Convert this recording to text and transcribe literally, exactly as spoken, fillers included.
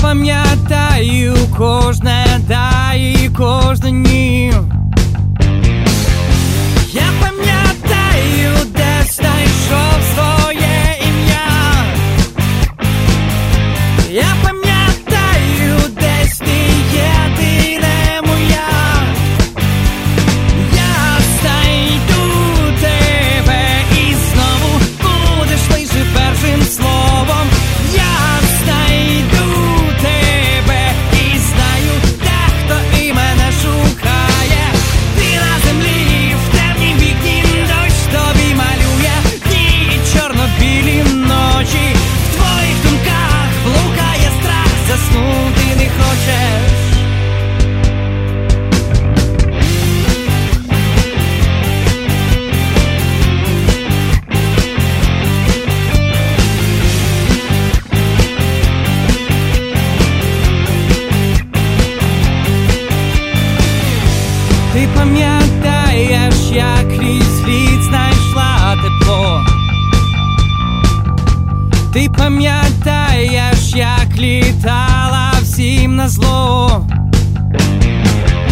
пам'ятаю кожне да і кожне ні. Я пам'ятаю, де знайшов своє ім'я. Я пам'ятаю, десь ти єдине моя. Я знайду тебе і знову будеш лише першим словом. Я знайду тебе і знаю, дехто і мене шукає. Ти на землі, в темнім вікні дощ тобі малює дні чорно-білі ночі. В твоїх думках блукає страх, заснути не хочеш. Ти пам'ятаєш, як крізь лід знайшла тепло. Ти пам'ятаєш, як літала всім на зло.